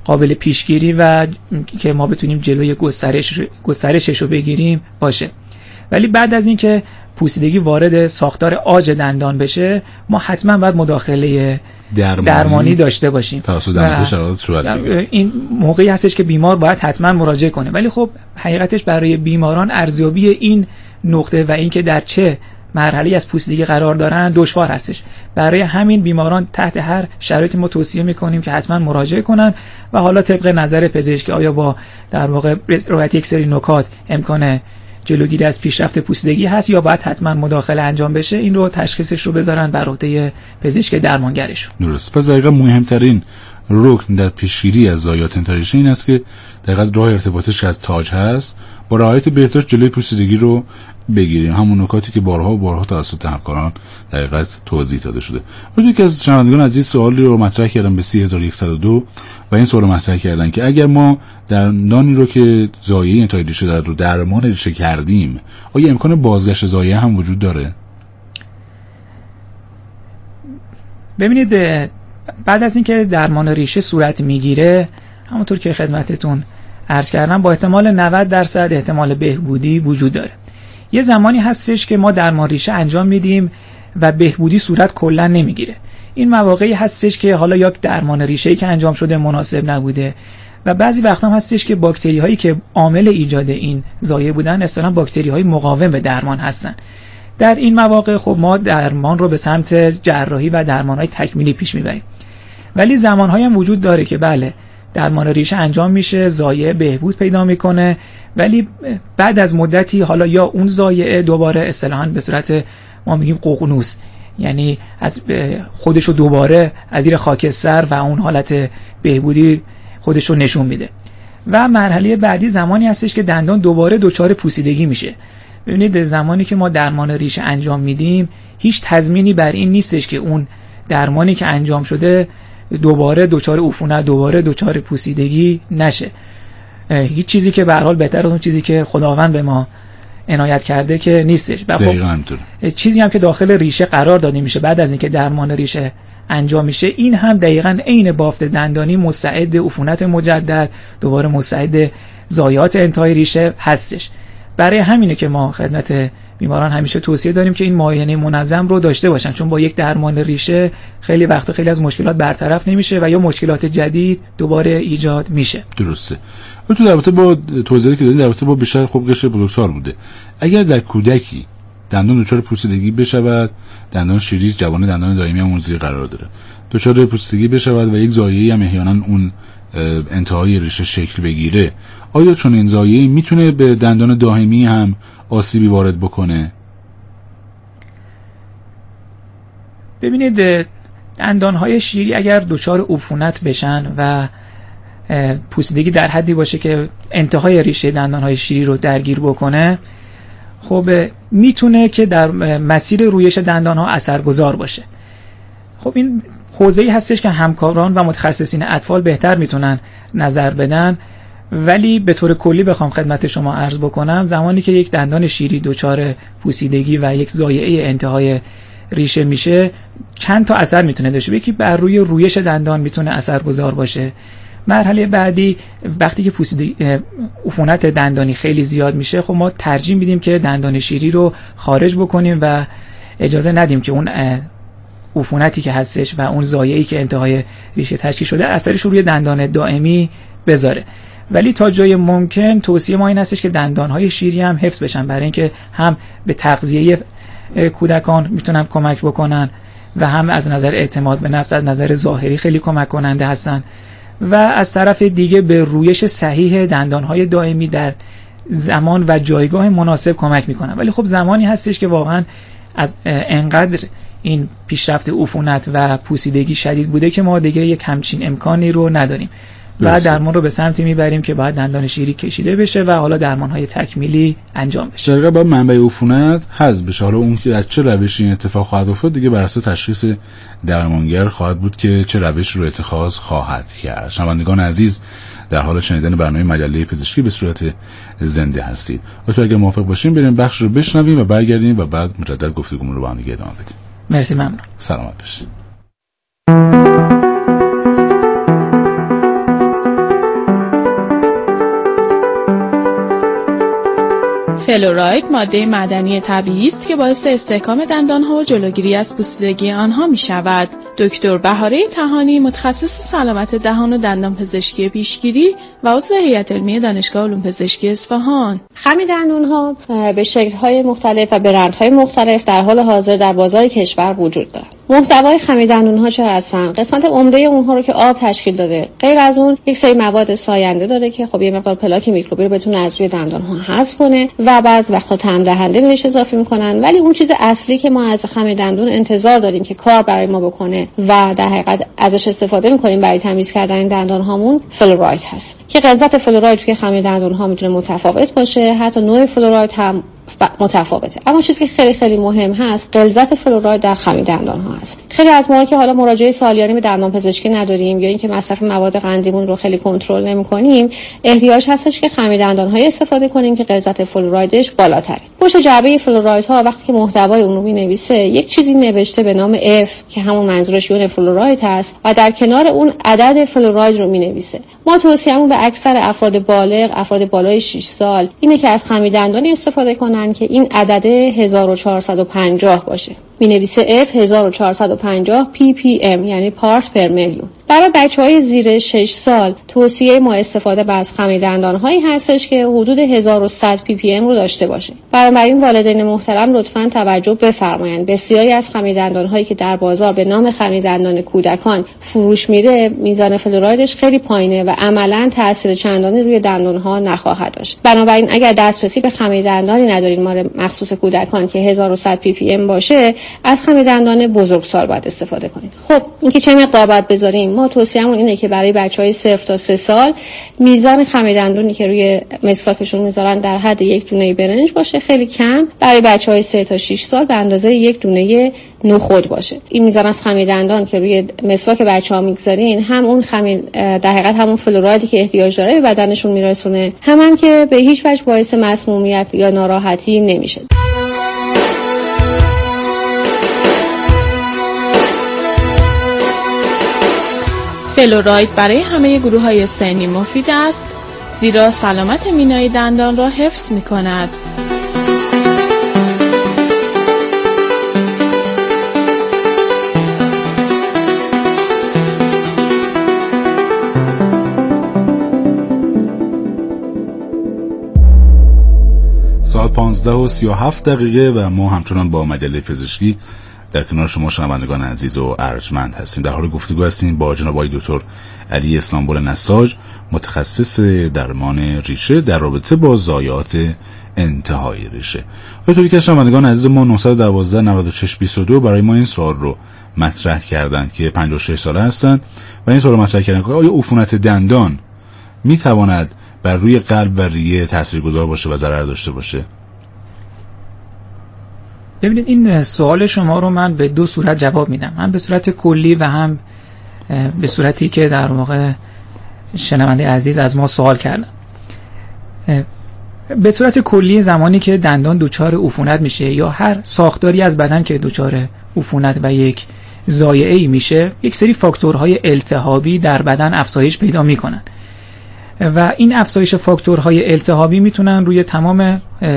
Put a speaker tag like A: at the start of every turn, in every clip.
A: قابل پیشگیری و که ما بتونیم جلوی گسترشش رو بگیریم باشه. ولی بعد از اینکه پوسیدگی وارد ساختار عاج دندان بشه، ما حتما باید مداخله درمانی داشته باشیم.
B: توسط دندان شرایط صورت بگیره.
A: این موقعی هستش که بیمار باید حتما مراجعه کنه. ولی خب حقیقتش برای بیماران ارزیابی این نقطه و اینکه در چه مرحله از پوسیدگی قرار دارن دشوار هستش. برای همین بیماران تحت هر شرایطی ما توصیه میکنیم که حتما مراجعه کنن و حالا طبق نظر پزشک آیا با در واقع رعایت یک سری نکات امکان جلوگیری از پیشرفت پوسیدگی هست یا باید حتما مداخله انجام بشه، این رو تشخیصش رو بذارن بر عهده پزشک درمانگرشون.
B: درست. پس دقیقاً مهمترین رکن در پیشگیری از ضایعات انتهای ریشه این است که دقیقاً راه ارتباطش که از تاج هست با رعایت بهداشت جلوی پوسیدگی رو بگیریم. همون نکاتی که بارها و بارها توسط همکاران دقیقاً توضیح داده شده. ولی که از شنوندگان عزیز سوالی رو مطرح کردن به 3102 و این سوال رو مطرح کردن که اگر ما دندانی رو که ضایعه انتهای ریشه داره رو درمان ریشه کردیم، آیا امکان بازگشت ضایعه هم وجود داره؟
A: ببینید بعد از اینکه درمان ریشه صورت میگیره، همونطور که خدمتتون عرض کردم، با احتمال 90% احتمال بهبودی وجود داره. یه زمانی هستش که ما درمان ریشه انجام میدیم و بهبودی صورت کلا نمیگیره. این مواقعی هستش که حالا یا درمان ریشه‌ای که انجام شده مناسب نبوده و بعضی وقتا هم هستش که باکتری هایی که عامل ایجاد این ضایعه بودن اصلا باکتری های مقاوم به درمان هستن. در این مواقع خب ما درمان رو به سمت جراحی و درمان های تکمیلی پیش میبریم. ولی زمانهایی هم وجود داره که بله درمان ریشه انجام میشه، ضایعه بهبود پیدا میکنه، ولی بعد از مدتی حالا یا اون ضایعه دوباره اصطلاحاً به صورت ما میگیم ققنوس، یعنی از خودشو دوباره از زیر خاکستر و اون حالت بهبودی خودشو نشون میده. و مرحله بعدی زمانی هستش که دندان دوباره دچار پوسیدگی میشه. ببینید زمانی که ما درمان ریشه انجام میدیم هیچ تضمینی بر این نیستش که اون درمانی که انجام شده دوباره دچار عفونت، دوباره دچار پوسیدگی نشه. هیچ چیزی که به هر حال بهتر از اون چیزی که خداوند به ما عنایت کرده که نیستش. خب چیزی هم که داخل ریشه قرار داده میشه بعد از اینکه درمان ریشه انجام میشه، این هم دقیقاً عین بافت دندانی مستعد عفونت مجدد، دوباره مستعد ضایعات انتهای ریشه هستش. برای همینه که ما خدمت بیماران همیشه توصیه داریم که این معاینه منظم رو داشته باشن، چون با یک درمان ریشه خیلی وقتا خیلی از مشکلات برطرف نمیشه و یا مشکلات جدید دوباره ایجاد میشه.
B: درسته. و تو در رابطه با توضیحی که دادید در رابطه با بیشتر خب قشر بزرگسال بوده، اگر در کودکی دندان دچار پوسیدگی بشود، دندان شیری جوانه دندان دائمی اون زیر قرار داره، دچار پوسیدگی بشود و یک ضایعه‌ای هم احیانا اون انتهای ریشه شکل بگیره، آیا چون این ضایعه میتونه به دندان دائمی هم آسیبی وارد بکنه؟
A: ببینید دندانهای شیری اگر دچار عفونت بشن و پوسیدگی در حدی باشه که انتهای ریشه دندانهای شیری رو درگیر بکنه، خب میتونه که در مسیر رویش دندانها اثرگذار باشه. خب این حوزه‌ای هستش که همکاران و متخصصین اطفال بهتر میتونن نظر بدن، ولی به طور کلی بخوام خدمت شما عرض بکنم، زمانی که یک دندان شیری دچار پوسیدگی و یک ضایعه انتهای ریشه میشه چند تا اثر میتونه داشته. یکی بر روی رویش دندان میتونه اثرگذار باشه. مرحله بعدی وقتی که عفونت دندانی خیلی زیاد میشه، خب ما ترجیح میدیم که دندان شیری رو خارج بکنیم و اجازه ندیم که اون عفونتی که هستش و اون ضایعه‌ای که انتهای ریشه تشکیل شده اثرش رو روی دندان دائمی بذاره. ولی تا جای ممکن توصیه ما این هستش که دندانهای شیری هم حفظ بشن، برای اینکه هم به تغذیه کودکان میتونن کمک بکنن و هم از نظر اعتماد به نفس از نظر ظاهری خیلی کمک کننده هستن و از طرف دیگه به رویش صحیح دندانهای دائمی در زمان و جایگاه مناسب کمک میکنن. ولی خب زمانی هستش که واقعا از انقدر این پیشرفت عفونت و پوسیدگی شدید بوده که ما دیگه یک همچین امکانی رو نداریم. بعد درمان رو به سمتی میبریم که باید دندان شیری کشیده بشه و حالا درمان‌های تکمیلی انجام بشه.
B: در واقع منبع عفونت حذف بشه. حالا اون که از چه روشی این اتفاق خواهد افتاد دیگه بر اساس تشخیص درمانگر خواهد بود که چه روش رو اتخاذ خواهد کرد. شنوندگان عزیز در حال شنیدن برنامه مجله پزشکی به صورت زنده هستید. لطفاً اگر موافق باشین بریم بخش رو بشنویم و برگردیم و بعد مجدد گفتگومون رو با هم دیگه ادامه بدیم.
A: مرسی، ممنون.
B: سلامت باشید.
C: فلوراید ماده معدنی طبیعی است که باعث استحکام دندان‌ها و جلوگیری از پوسیدگی آنها می‌شود. دکتر بهاره طحانی، متخصص سلامت دهان و دندان پزشکی پیشگیری و عضو هیئت علمی دانشگاه علوم پزشکی اصفهان.
D: خمی دندان‌ها به شکل‌های مختلف و به رنگ‌های مختلف در حال حاضر در بازار کشور وجود دارد. محتوای خمی دندون‌ها چه هستن؟ قسمت عمده اونها رو که آب تشکیل داده. غیر از اون یک سری مواد ساینده داره که خب یه مقدار پلاک میکروبی رو بتونه از روی دندان‌ها حذف کنه و بعضی وقتا طعم دهنده بهش اضافه میکنن، ولی اون چیز اصلی که ما از خمی دندون انتظار داریم که کار برای ما بکنه و در حقیقت ازش استفاده میکنیم برای تمیز کردن دندان‌هامون فلوراید هست که غلظت فلوراید توی خمی دندون‌ها میتونه متفاوت باشه، حتی نوع فلوراید هم متفاوته. اما چیزی که خیلی خیلی مهم هست غلظت فلوراید در خمی دندان ها هست. خیلی از ما که حالا مراجعه سالیانی به دندان پزشکی نداریم یا اینکه مصرف مواد قندیمون رو خیلی کنترل نمی‌کنیم، احتیاج هستش که خمی دندان های استفاده کنیم که غلظت فلورایدش بالاتره. پشت جعبه فلوراید ها وقتی که محتوای اون رو می‌نویسه یک چیزی نوشته به نام F که همون منظورش یون فلوراید هست و در کنار اون عدد فلوراید رو می‌نویسه. ما توصیه‌مون به اکثر افراد بالغ، افراد بالای 6 سال اینه که از خمی دندانی استفاده کنن که این عدد 1450 باشه. می‌نویسه F 1450 ppm یعنی پارت پر میلیون. برای بچه‌های زیر 6 سال توصیه ما استفاده از خمی دندان‌هایی هستش که حدود 1100 ppm رو داشته باشه. بنابراین والدین محترم لطفاً توجه بفرمایند. بسیاری از خمی دندان‌هایی که در بازار به نام خمی دندان کودکان فروش میره میزان فلورایدش خیلی پایینه و عملاً تأثیر چندانی روی دندان‌ها نخواهد داشت. بنابراین اگر دسترسی به خمی دندانی ندارین مال مخصوص کودکان که 1100 ppm باشه، از خمی دندان بزرگسال باید استفاده کنید. خب اینکه چه مقدار باید بذاریم؟ ما توصیه‌مون اینه که برای بچه‌های 0 تا 3 سال میزان خمی دندونی که روی مسواکشون میذارن در حد 1 دونه برنج باشه، خیلی کم. برای بچه‌های 3 تا 6 سال به اندازه 1 دونه نخود باشه. این میزان از خمی دندان که روی مسواک بچه‌ها میگذارین هم اون خمی در حقیقت همون فلورایدی که احتیاج داره به بدنشون میرسونه، هم که به هیچ وجه باعث مسمومیت یا ناراحتی نمیشه.
C: فلوراید برای همه گروه‌های سنی مفید است، زیرا سلامت مینای دندان را حفظ می‌کند.
B: ساعت 15:37 و ما همچنان با مجله پزشکی در کنار شما شنوندگان عزیز و ارجمند هستیم. در حال گفتگو هستیم با جناب آقای دکتر علی اسلامبول نساج، متخصص درمان ریشه در رابطه با ضایعات انتهای ریشه. آقای دکتر شنوندگان عزیز ما 912 96 22 برای ما این سوال رو مطرح کردند که 56 ساله هستند و این سوال رو مطرح کردند که آیا عفونت دندان میتواند بر روی قلب و ریه تاثیرگذار باشه و ضرر داشته باشه؟
A: ببینید این سوال شما رو من به دو صورت جواب میدم، هم به صورت کلی و هم به صورتی که در واقع شنونده عزیز از ما سوال کردن. به صورت کلی زمانی که دندان دچار عفونت میشه یا هر ساختاری از بدن که دچار عفونت و یک ضایعه‌ای میشه، یک سری فاکتورهای التهابی در بدن افزایش پیدا میکنن و این افزایش فاکتورهای التهابی میتونن روی تمام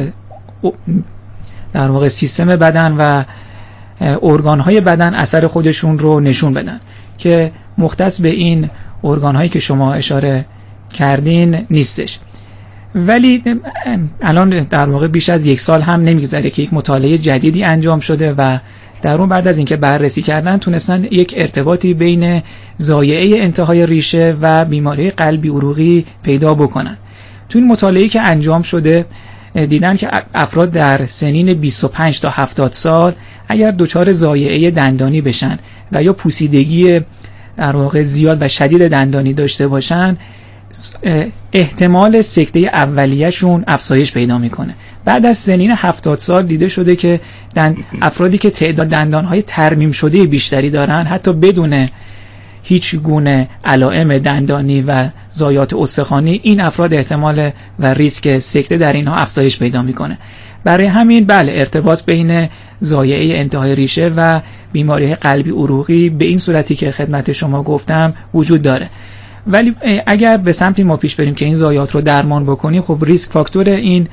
A: در واقع سیستم بدن و ارگان‌های بدن اثر خودشون رو نشون بدن که مختص به این ارگان‌هایی که شما اشاره کردین نیستش. ولی الان در واقع بیش از 1 سال هم نمیگذره که یک مطالعه جدیدی انجام شده و در اون بعد از اینکه بررسی کردن تونستن یک ارتباطی بین ضایعه انتهای ریشه و بیماری قلبی عروقی پیدا بکنن. تو این مطالعه‌ای که انجام شده دیدن که افراد در سنین 25 تا 70 سال اگر دچار ضایعه دندانی بشن و یا پوسیدگی در واقع زیاد و شدید دندانی داشته باشن، احتمال سکته اولیه‌شون افزایش پیدا میکنه. بعد از سنین 70 سال دیده شده که افرادی که تعداد دندانهای ترمیم شده بیشتری دارن، حتی بدون هیچ گونه علائم دندانی و ضایعات استخوانی، این افراد احتمال و ریسک سکته در اینها افزایش پیدا میکنه. برای همین بله، ارتباط بین ضایعه انتهای ریشه و بیماری قلبی عروقی به این صورتی که خدمت شما گفتم وجود داره. ولی اگر به سمتی ما پیش بریم که این ضایعات رو درمان بکنیم، خب ریسک فاکتور این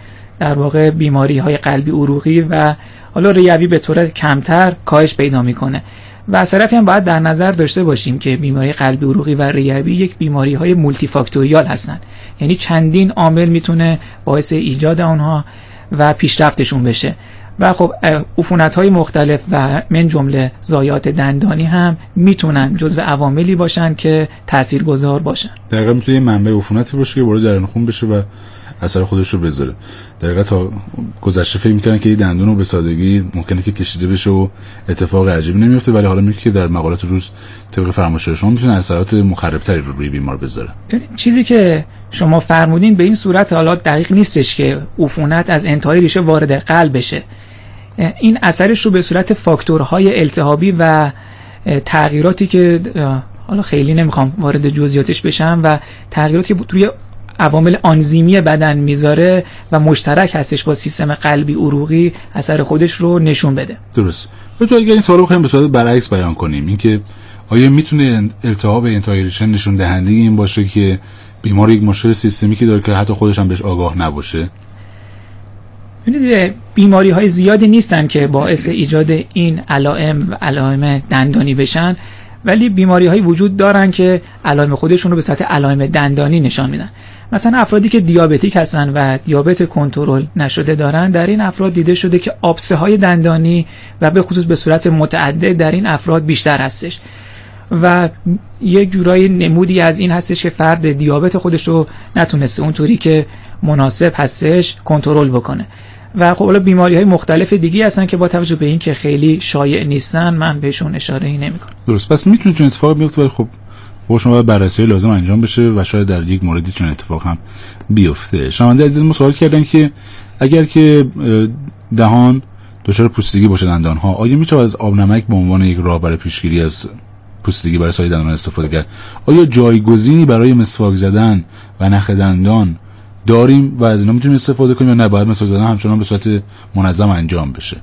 A: در واقع بیماری‌های قلبی عروقی و حالا ریوی به طور کمتر کاهش پیدا میکنه. و از طرفی هم باید در نظر داشته باشیم که بیماری قلبی عروقی و ریوی یک بیماری‌های مولتی فاکتوریال هستن، یعنی چندین عامل میتونه باعث ایجاد آنها و پیشرفتشون بشه و خب عفونت‌های مختلف و من جمله ضایعات دندانی هم میتونن جزو عواملی باشن که تاثیرگذار باشن.
B: دقیقاً میتونه یه منبع عفونتی باشه که وارد جریان خون بشه و اثر خودش رو بذاره. دقیقاً تا گذشته فکر می‌کردن که این دندون رو به سادگی ممکنه که کشیده بشه و اتفاق عجیبی نمیفته، ولی حالا میگه که در مقالات روز طبق فرمایش شما میتونه اثرات مخرب‌تری رو روی بیمار بذاره.
A: چیزی که شما فرمودین به این صورت حالا دقیق نیستش که عفونت از انتهای ریشه وارد قلب بشه. این اثرش رو به صورت فاکتورهای التهابی و تغییراتی که حالا خیلی نمیخوام وارد جزئیاتش بشم و تغییراتی که روی عوامل آنزیمی بدن میذاره و مشترک هستش با سیستم قلبی عروقی اثر خودش رو نشون بده.
B: درست. تو اگر این سوال رو بخوایم به صورت برعکس بیان کنیم، اینکه آیا میتونه التهاب انتهای ریشه نشون دهنده این باشه که بیمار یک مشکل سیستمیکی داره که حتی خودش هم بهش آگاه نباشه؟
A: ببینید بیماری‌های زیادی نیستن که باعث ایجاد این علائم و علائم دندانی بشن، ولی بیماری‌های وجود دارن که علائم خودشون رو به صورت علائم دندانی نشان میدن. مثلا افرادی که دیابتیک هستن و دیابت کنترل نشده دارن، در این افراد دیده شده که آبسه‌های دندانی و به خصوص به صورت متعدد در این افراد بیشتر هستش و یک جورایی نمودی از این هستش که فرد دیابت خودش رو نتونسته اونطوری که مناسب هستش کنترل بکنه. و خب حالا بیماری‌های مختلف دیگه هستن که با توجه به این که خیلی شایع نیستن من بهشون اشاره‌ای نمی‌کنم.
B: درست. پس میتونه چون اتفاق بیفته، ولی خب شما باید بررسی لازم انجام بشه و شاید در یک موردی چون اتفاق هم بیفته. شنونده عزیز ما سوال کردن که اگر که دهان دچار پوسیدگی باشه دندان‌ها، آیا میشه از آب نمک به عنوان یک راه برای پیشگیری از پوسیدگی برای سایر دندان استفاده کرد؟ آیا جایگزینی برای مسواک زدن و نخ دندان داریم و از اینا میتونیم استفاده کنیم یا نه باید مسواک زدن همچنان به صورت منظم انجام بشه؟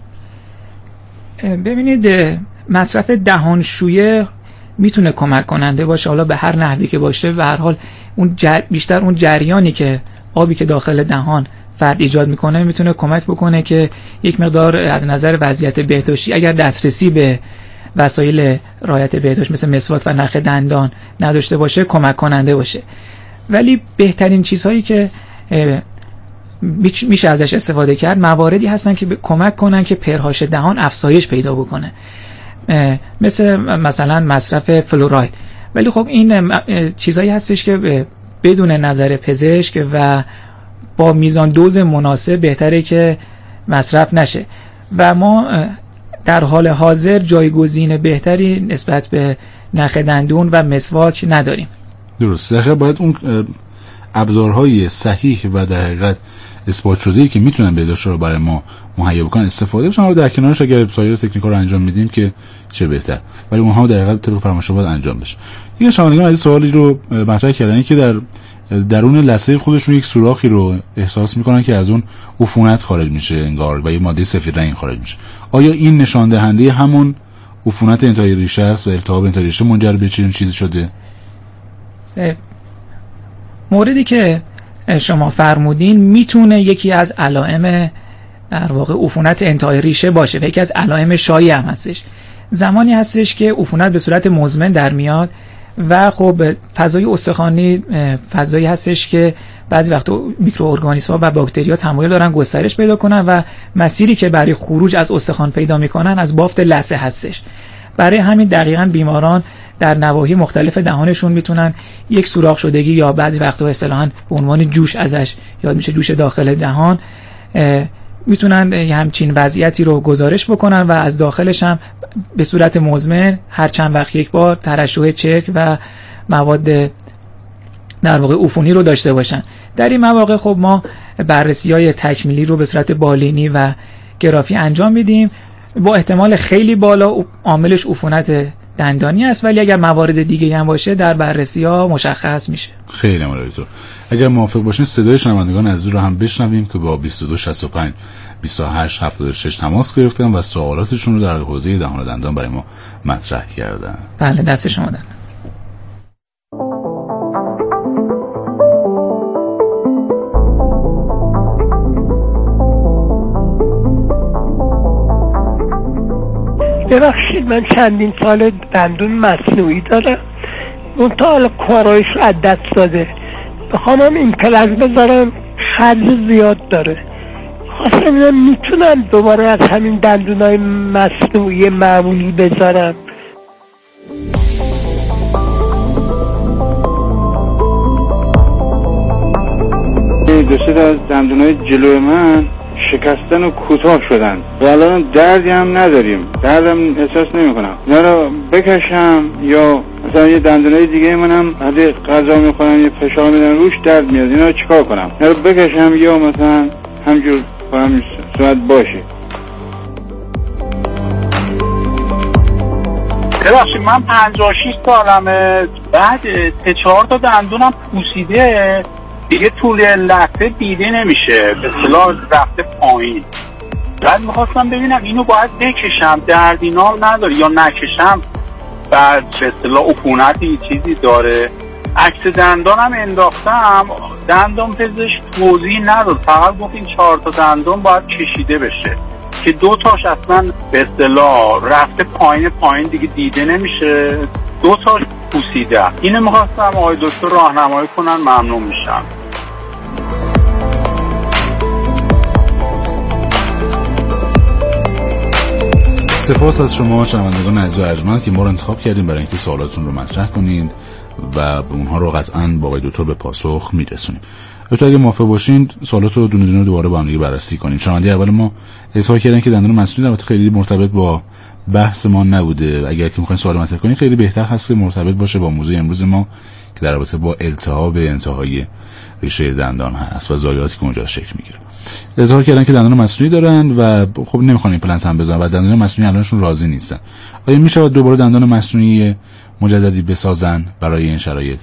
A: ببینید مصرف دهانشویه میتونه کمک کننده باشه، حالا به هر نحوی که باشه. به هر حال اون بیشتر اون جریانی که آبی که داخل دهان فرد ایجاد میکنه میتونه کمک بکنه که یک مقدار از نظر وضعیت بهداشتی اگر دسترسی به وسایل رعایت بهداشت مثل مسواک و نخ دندان نداشته باشه کمک کننده باشه. ولی بهترین چیزهایی که میشه ازش استفاده کرد مواردی هستن که کمک کنن که پرهاش دهان افزایش پیدا بکنه، مثلا مصرف فلوراید. ولی خب این چیزایی هستش که بدون نظر پزشک و با میزان دوز مناسب بهتره که مصرف نشه و ما در حال حاضر جایگزین بهتری نسبت به نخ دندون و مسواک نداریم.
B: درست. در باید اون ابزارهای صحیح و در حقیقت اثبات شده‌ای که میتونن بهداشت رو برای ما مهیا بکنن استفاده بشن و در کنارش اگر سایر تکنیک‌ها رو انجام میدیم که چه بهتر، ولی اونها در حقیقت طبق فرمایش باید انجام بشه. دیگه شما از سوالی رو مطرح کردن که در درون لثه خودشون یک سوراخی رو احساس میکنن که از اون عفونت خارج میشه انگار و یه ماده سفید رنگ خارج میشه. آیا این نشان دهنده همون عفونت انتهای ریشه است و التهاب انتهای ریشه منجر به چنین چیزی شده؟
A: موردی که شما فرمودین میتونه یکی از علائم در واقع عفونت انتهای ریشه باشه و یکی از علائم شایع هم هستش. زمانی هستش که عفونت به صورت مزمن در میاد و خب فضای استخوانی فضایی هستش که بعضی وقتا میکروارگانیسم‌ها و باکتری‌ها تمایل دارن گسترش پیدا کنن و مسیری که برای خروج از استخوان پیدا میکنن از بافت لثه هستش. برای همین دقیقاً بیماران در نواحی مختلف دهانشون میتونن یک سوراخ شدگی یا بعضی وقتا اصطلاحاً به عنوان جوش ازش یاد میشه جوش داخل دهان میتونن همچین وضعیتی رو گزارش بکنن و از داخلش هم به صورت مزمن هر چند وقت یک بار ترشح چرک و مواد در واقع عفونی رو داشته باشن. در این مواقع خب ما بررسی‌های تکمیلی رو به صورت بالینی و گرافی انجام میدیم. با احتمال خیلی بالا عاملش عفونت دندانی است، ولی اگر موارد دیگه هم باشه در بررسی‌ها مشخص میشه.
B: خیلی ممنون. اگر موافق باشین صدای شنوندگان عزیز رو هم بشنویم که با 2265 28 76 تماس گرفتن و سوالاتشون رو در حوزه دهان و دندان برای ما مطرح کردن.
A: بله دست شما در.
E: ببخشید من چندین سال دندون مصنوعی دارم، منتها حالا کارایش از دست داده، بخوام هم ایمپلنت بذارم خرج زیاد داره. خواستم میتونم دوباره از همین دندونای مصنوعی معمولی بذارم؟
F: دو سه تا از دندونای جلوی من شکستن و کوتاه شدن و الان دردی هم نداریم، دردم احساس نمی کنم. اینا رو بکشم یا مثلا یه دندونای دیگه منم وقتی غذا میخورم یه فشار میدن روش درد میاد، اینا رو چیکار کنم؟ اینا رو بکشم یا مثلا همجور کنم صورت باشه؟
G: ببخشید من 56 سالمه، بعد 3-4 تا دندونم پوسیده دیگه، طول لحظه دیده نمیشه، به اصطلاح رفته پایین. بعد میخواستم ببینم اینو باید بکشم، دردینام نداره یا نکشم، بعد به اصطلاح عفونتی چیزی داره. عکس دندانم انداختم، دندان پزشک توضیح نداد، فقط گفت این 4 تا دندان باید کشیده بشه که 2 تاش اصلا به اصطلاح رفته پایین دیگه دیده نمیشه، 2 تاش پوسیده. اینو میخواستم آقای دکتر راهنمایی کنن، ممنون میشم.
B: سپاس از شما شنوندگان عزیز و ارجمند که ما رو انتخاب کردیم برای اینکه سوالاتون رو مطرح کنید و اونها رو قطعاً با آقای دکتر به پاسخ میرسونیم. البته اگه موافق باشین سوالات رو دونه دونه دوباره با هم دیگه بررسی کنیم. شنونده اول ما اظهار کردن که دندان مصنوعی البته خیلی مرتبط با بحث ما نبوده، اگر که میخواین سوال مطرح کنین خیلی بهتر هست که مرتبط باشه با موضوع امروز ما که در رابطه با التهاب انتهای ریشه دندان هست و ضایعاتی که اونجا شکل میگیره. اظهار کردن که دندان مصنوعی دارن و خب نمیخوان ایمپلنت هم بزنن و دندان مصنوعی الانشون راضی نیستن. آیا میشه دوباره دندان مصنوعی مجددی بسازن برای این شرایط؟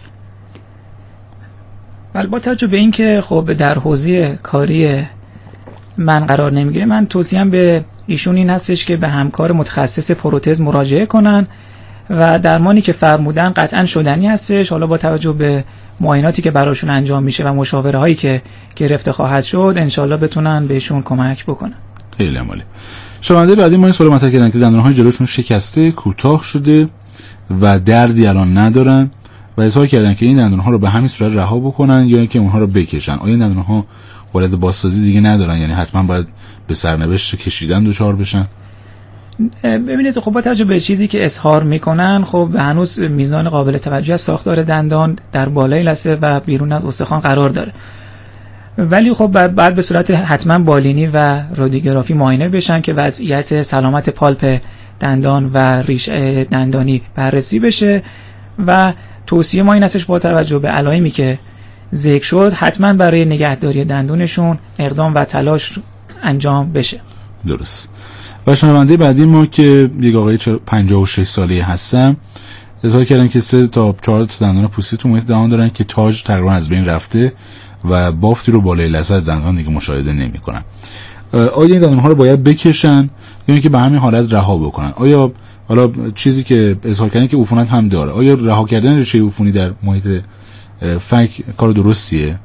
A: ولی با توجه به اینکه خب در حوزه کاری من قرار نمیگیره، من توصیه‌ام به ایشون این هستش که به همکار متخصص پروتز مراجعه کنن و درمانی که فرمودن قطعا شدنی هستش. حالا با توجه به معایناتی که براشون انجام میشه و مشاوره هایی که گرفته خواهد شد انشالله بتونن بهشون کمک بکنن.
B: خیلی عالی. شنونده بعدی ما این سوال مطرح کردن که دندانهای جلوشون شکسته، کوتاه شده و دردی الان ندارن و اظهار کردن که این دندانها رو به همین صورت رها بکنن یا اینکه اونها رو بکشن. آیا این دندانها قابلیت بازسازی دیگه ندارن، یعنی حتما باید به سرنوشت کشیدن دچار بشن؟
A: ببینید خب با توجه به چیزی که اظهار میکنن خب هنوز میزان قابل توجهی از ساختار دندان در بالای لثه و بیرون از استخوان قرار داره، ولی خب بعد به صورت حتما بالینی و رادیوگرافی معاینه بشن که وضعیت سلامت پالپ دندان و ریشه دندانی بررسی بشه و توصیه ما این هستش با توجه به علائمی که ذکر شد حتما برای نگهداری دندونشون اقدام و تلاش انجام بشه.
B: درست. و شنونده بعدی ما که یک آقای 56 ساله هستن اظهار کردن که 3 تا 4 تا دندان پوستی تو محیط دهان دارن که تاج تقریبا از بین رفته و بافتی رو بالای لثه از دندان دیگه مشاهده نمی‌کنن. آیا این دندان‌ها رو باید بکشن یا اینکه به همین حالت رها بکنن؟ آیا حالا چیزی که اظهار کردن که عفونت هم داره، آیا رها کردن ریشه عفونی در محیط فک کار درستیه؟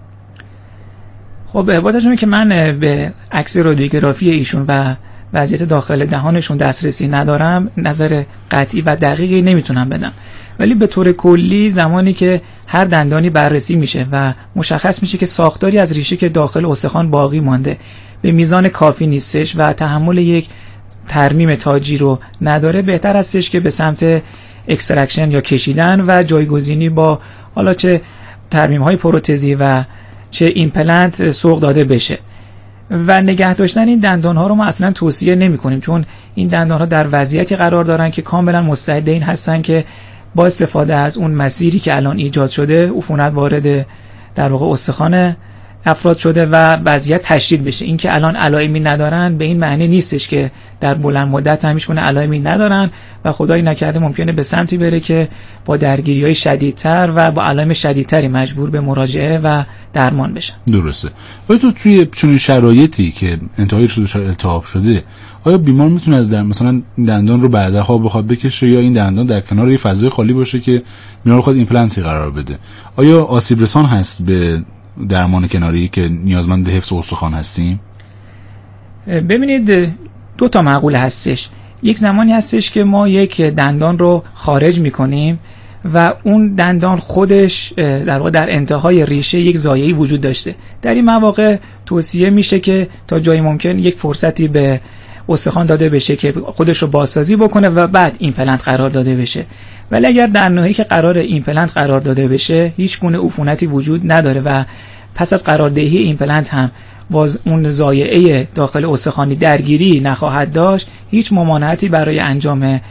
A: خب با توجه که من به عکس رادیوگرافی ایشون و وضعیت داخل دهانشون دسترسی ندارم، نظر قطعی و دقیقی نمیتونم بدم، ولی به طور کلی زمانی که هر دندانی بررسی میشه و مشخص میشه که ساختاری از ریشه که داخل استخوان باقی مانده به میزان کافی نیستش و تحمل یک ترمیم تاجی رو نداره، بهتر هستش که به سمت اکسترکشن یا کشیدن و جایگزینی با حالا چه ترمیم های پروتزی و چه ایمپلنت سوق داده بشه. و نگه داشتن این دندان ها رو ما اصلا توصیه نمی کنیم، چون این دندان ها در وضعیتی قرار دارن که کاملا مستعد این هستن که با استفاده از اون مسیری که الان ایجاد شده عفونت وارد در واقع استخوان افراد شده و وضعیت تشدید بشه. این که الان علائمی ندارن به این معنی نیستش که در بلند مدت همیشه کنه علائمی ندارن و خدایی نکرده ممکنه به سمتی بره که با درگیری‌های شدیدتر و با علائم شدیدتری مجبور به مراجعه و درمان بشن.
B: درسته. ولی تو توی چنین شرایطی که انتهای شده التهاب شده، آیا بیمار میتونه از مثلا دندان رو بعدها بخواد بکشه یا این دندان در کنار یه فضای خالی باشه که بیمار خود ایمپلنتی قرار بده؟ آیا آسیب رسان هست به درمان کناری که نیازمند حفظ استخوان هستیم؟
A: ببینید 2 تا معقول هستش. یک زمانی هستش که ما یک دندان رو خارج میکنیم و اون دندان خودش در واقع در انتهای ریشه یک زایعه‌ای وجود داشته. در این مواقع توصیه میشه که تا جایی ممکن یک فرصتی به استخوان داده بشه که خودش رو بازسازی بکنه و بعد ایمپلنت قرار داده بشه. ولی اگر در نهایی که قرار ایمپلنت قرار داده بشه هیچ گونه عفونتی وجود نداره و پس از قراردهی ایمپلنت هم باز اون زایعه داخل استخوانی درگیری نخواهد داشت، هیچ ممانعتی برای انجام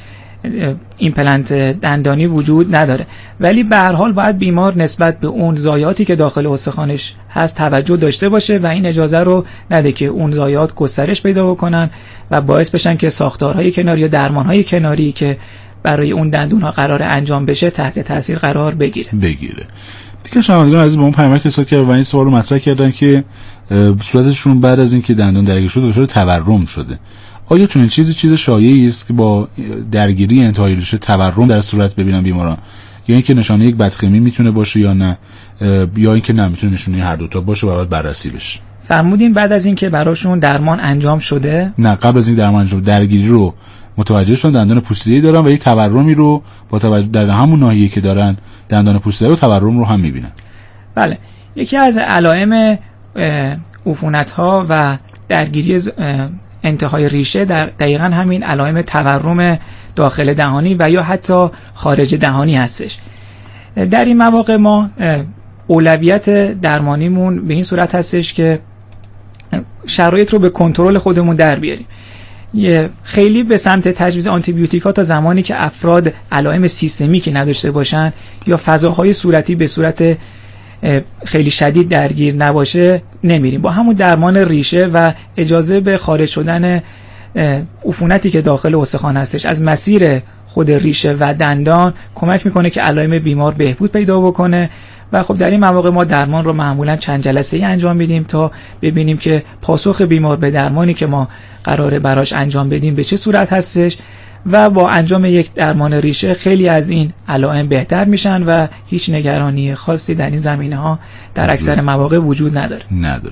A: ایمپلنت دندانی وجود نداره. ولی به هر حال باید بیمار نسبت به اون زایاتی که داخل استخوانش هست توجه داشته باشه و این اجازه رو نده که اون زایات گسترش پیدا بکنن و باعث بشن که ساختارهای کناری یا درمانهای کناری که برای اون دندون‌ها قرار انجام بشه تحت تاثیر قرار بگیره.
B: دیگه شنوندگان عزیز با اون پیامک رسید کرد و این سوال رو مطرح کردن که صورتشون بعد از اینکه دندان درگیر شده دچار تورم شده. آیا چون چیز شایعی است که با درگیری انتهای ریشه تورم در صورت ببینن بیماران، یا اینکه نشانه یک بدخیمی میتونه باشه یا نه، یا اینکه نه میتونه نشونه هر دو تا باشه و باید بررسی بشه؟
A: فرمودین بعد از اینکه براشون درمان انجام شده؟
B: نه، قبل از این درمان انجام درگیری رو متوجه شدن دندان پوسیده‌ای دارن و یک تورمی رو با توجه در همون ناحیه‌ای که دارن دندان پوسیده و تورم رو هم میبینن.
A: بله، یکی از علائم عفونت‌ها و درگیری انتهای ریشه دقیقاً همین علائم تورم داخل دهانی و یا حتی خارج دهانی هستش. در این مواقع ما اولویت درمانیمون به این صورت هستش که شرایط رو به کنترل خودمون در بیاریم. خیلی به سمت تجویز آنتیبیوتیکا تا زمانی که افراد علائم سیستمیکی نداشته باشن یا فضاهای صورتی به صورت خیلی شدید درگیر نباشه نمیریم. با همون درمان ریشه و اجازه به خارج شدن عفونتی که داخل استخوان هستش از مسیر خود ریشه و دندان کمک میکنه که علائم بیمار بهبود پیدا بکنه و خب در این مواقع ما درمان رو معمولا چند جلسه‌ای انجام میدیم تا ببینیم که پاسخ بیمار به درمانی که ما قراره براش انجام بدیم به چه صورت هستش و با انجام یک درمان ریشه خیلی از این علائم بهتر میشن و هیچ نگرانی خاصی در این زمینه‌ها در اکثر مواقع وجود نداره.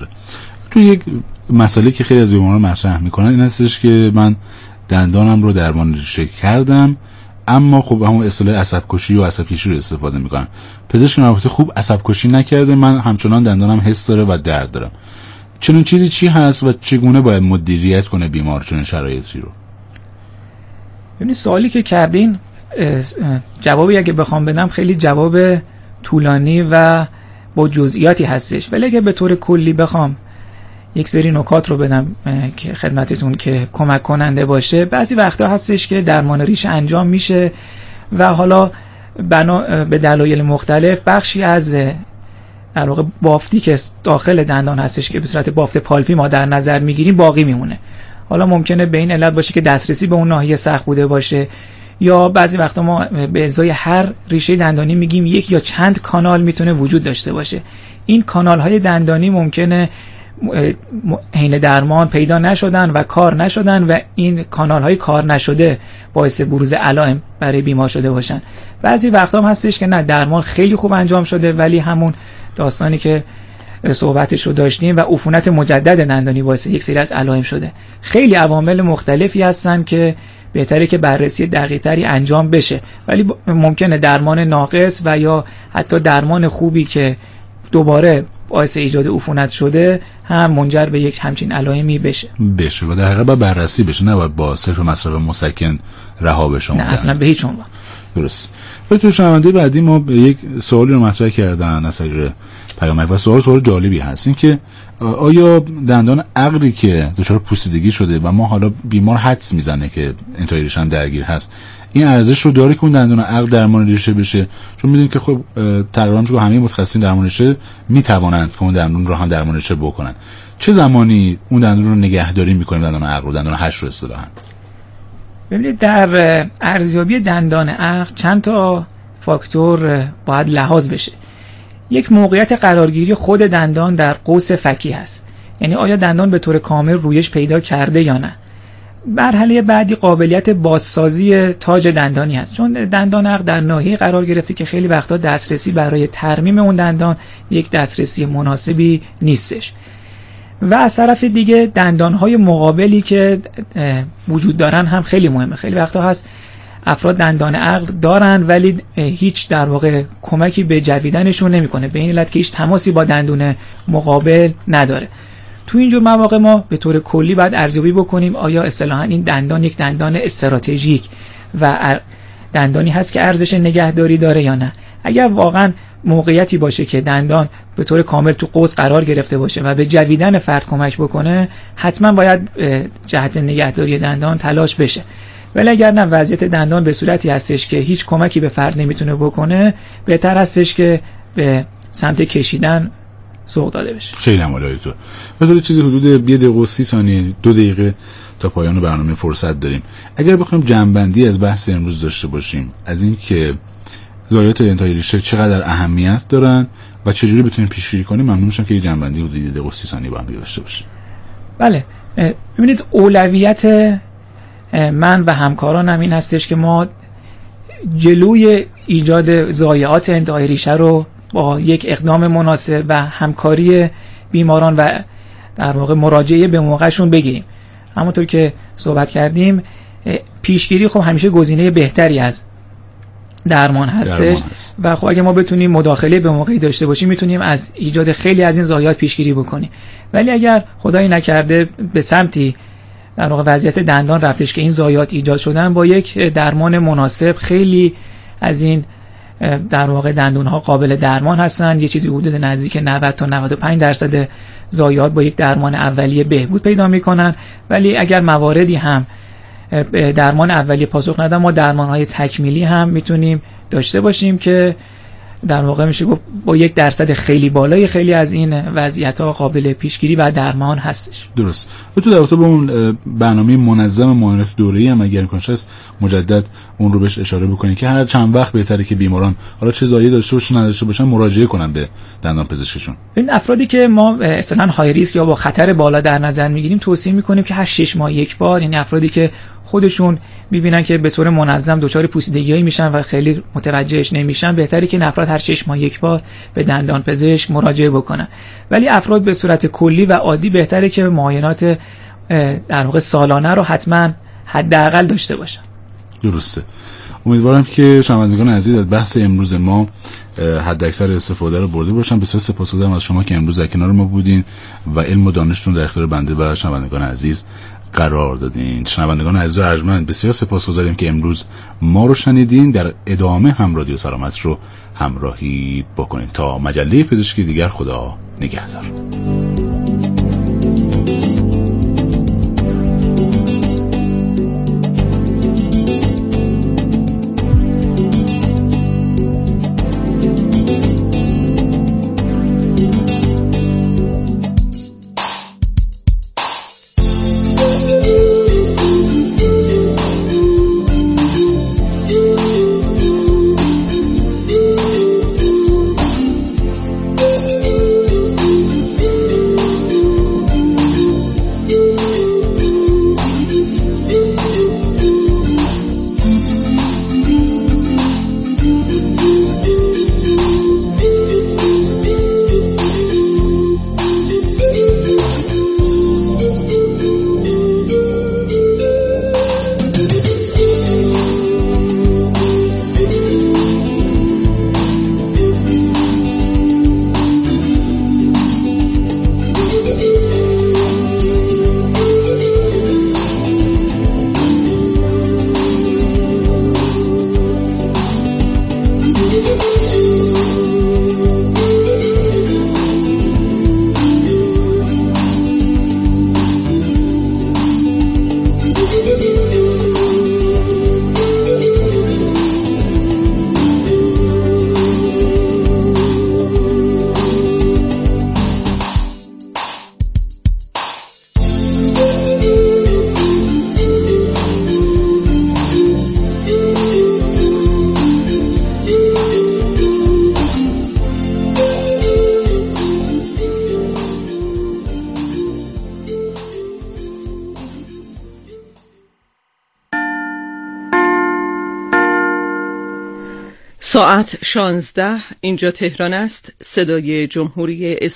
B: تو یک مسئله که خیلی از بیماران مطرح میکنن این هستش که من دندانم رو درمان ریشه کردم اما خب همون اصطلاح عصب کشی و عصب کشی رو استفاده میکنن. پزشک البته خوب عصب کشی نکرده، من همچنان دندانم حس داره و درد دارم. چنین چیزی چی هست و چگونه باید مدیریت کنه بیمار چنین شرایطی رو؟
A: یعنی سوالی که کردین جوابی اگه بخوام بدم خیلی جواب طولانی و با جزئیاتی هستش، ولی اگه به طور کلی بخوام یک سری نکات رو بدم که خدمتتون که کمک کننده باشه. بعضی وقتا هستش که درمان ریشه انجام میشه و حالا به دلایل مختلف بخشی از در واقع بافتی که داخل دندان هستش که به صورت بافت پالپی ما در نظر میگیریم باقی میمونه. حالا ممکنه به این علت باشه که دسترسی به اون ناحیه سخت بوده باشه، یا بعضی وقتا ما به ازای هر ریشه دندانی میگیم یک یا چند کانال میتونه وجود داشته باشه. این کانال های دندانی ممکنه حین درمان پیدا نشدن و کار نشدن و این کانال های کار نشده باعث بروز علائم برای بیمار شده باشن. بعضی وقتا هم هستش که نه درمان خیلی خوب انجام شده ولی همون داستانی که صحبتش رو داشتیم و عفونت مجدد دندانی باعث یک سری از علائم شده. خیلی عوامل مختلفی هستن که بهتره که بررسی دقیق‌تری انجام بشه، ولی ممکنه درمان ناقص و یا حتی درمان خوبی که دوباره باعث ایجاد عفونت شده هم منجر به یک همچین علائمی بشه
B: و در حقیقت بررسی بشه، نه باید با صرف مصرف مسکن رها بشه.
A: نه اصلا به هیچ عنوان.
B: درست. تو شنونده بعدی ما یک سوالی رو مطرح کردن از طریق پیامک و سوال جالبی هست، این که آیا دندان عقلی که دچار پوسیدگی شده و ما حالا بیمار حدس میزنه که انتهای ریشه هم درگیر هست، این ارزش رو داره که اون دندان عقل درمان ریشه بشه؟ چون میدونید که خب تقریبا چون همه متخصصین درمان ریشه میتوانند که اون دندون رو هم درمان ریشه بکنن. چه زمانی اون دندون رو نگهداری میکنیم، دندان عقل رو، دندان هش رو اصطلاحاً؟
A: ببینید در ارزیابی دندان عقل چند تا فاکتور باید لحاظ بشه. یک موقعیت قرارگیری خود دندان در قوس فکی هست، یعنی آیا دندان به طور کامل رویش پیدا کرده یا نه. مرحله بعدی قابلیت بازسازی تاج دندانی هست، چون دندان عقل در ناحیه قرار گرفته که خیلی وقتا دسترسی برای ترمیم اون دندان یک دسترسی مناسبی نیستش. و از طرف دیگه دندانهای مقابلی که وجود دارن هم خیلی مهمه. خیلی وقتا هست افراد دندان عقل دارن ولی هیچ در واقع کمکی به جویدنشون نمیکنه، به این علت که هیچ تماسی با دندون مقابل نداره. تو اینجور مواقع ما به طور کلی باید ارزیابی بکنیم آیا اصطلاحاً این دندان یک دندان استراتژیک و دندانی هست که ارزش نگهداری داره یا نه. اگر واقعاً موقعیتی باشه که دندان به طور کامل تو قوس قرار گرفته باشه و به جویدن فرد کمک بکنه، حتما باید جهت نگهداری دندان تلاش بشه. ولی اگر نه، وضعیت دندان به صورتی هستش که هیچ کمکی به فرد نمیتونه بکنه، بهتر هستش که به سمت کشیدن سوق داده بشه.
B: خیلی عالی تو. مثلا چیزی حدود 1 دقیقه و 30 ثانیه 2 دقیقه تا پایان برنامه فرصت داریم. اگر بخوایم جمع‌بندی از بحث امروز داشته باشیم از این که ضایعات انتهای ریشه چقدر اهمیت دارن و چجوری بتونیم پیشگیری کنیم، ممنون میشم که یه جمع‌بندی حدود 1 دقیقه و 30 ثانیه با هم داشته باشیم.
A: بله، ببینید اولویت من و همکارانم این هستش که ما جلوی ایجاد ضایعات انتهای ریشه رو با یک اقدام مناسب و همکاری بیماران و در واقع مراجعه به موقعشون بگیریم. همونطور که صحبت کردیم، پیشگیری خب همیشه گزینه بهتری از درمان هستش و خب اگه ما بتونیم مداخله به موقعی داشته باشیم میتونیم از ایجاد خیلی از این ضایعات پیشگیری بکنیم. ولی اگر خدایی نکرده به سمتی در واقع وضعیت دندان رفتش که این ضایعات ایجاد شدن، با یک درمان مناسب خیلی از این در واقع دندون‌ها قابل درمان هستن. یه چیزی حدود نزدیک 90 تا 95% ضایعات با یک درمان اولیه بهبود پیدا میکنن. ولی اگر مواردی هم درمان اولیه پاسخ ندن، ما درمان‌های تکمیلی هم میتونیم داشته باشیم که در واقع میشه گفت با 1% خیلی بالای خیلی از این وضعیت‌ها قابل پیشگیری و درمان هستش.
B: درست. و تو در رابطه با اون برنامه منظم معاینات دوره‌ای هم اگر امکانش هست مجدد اون رو بهش اشاره بکنید که هر چند وقت بهتره که بیماران حالا چه ضایعی داشته باشن نداشته باشن مراجعه کنن به دندان پزشکشون. این
A: افرادی که ما اصلا های ریسک یا با خطر بالا در نظر میگیریم توصیه میکنیم که هر 6 ماه یک بار، یعنی افرادی که خودشون میبینن که به طور منظم دچار پوسیدگی میشن و خیلی متوجهش نمیشن، بهتره که افراد هر 6 ماه یک بار به دندان پزشک مراجعه بکنن. ولی افراد به صورت کلی و عادی بهتره که معاینات در واقع سالانه رو حتما حداقل داشته باشن.
B: درسته. امیدوارم که شنوندگان عزیز از بحث امروز ما حد اکثر استفاده رو برده باشن. بسیار سپاسگزارم از شما که امروز در کنار ما بودین و علم و دانشتون در اختیار بنده و شنوندگان عزیز قرار دادین. شنوندگان عزیز و ارجمند، بسیار سپاسگزاریم که امروز ما رو شنیدین. در ادامه هم رادیو سلامت رو همراهی بکنین. تا مجله پزشکی دیگر، خدا نگهدار.
H: ساعت 16 اینجا تهران است. صدای جمهوری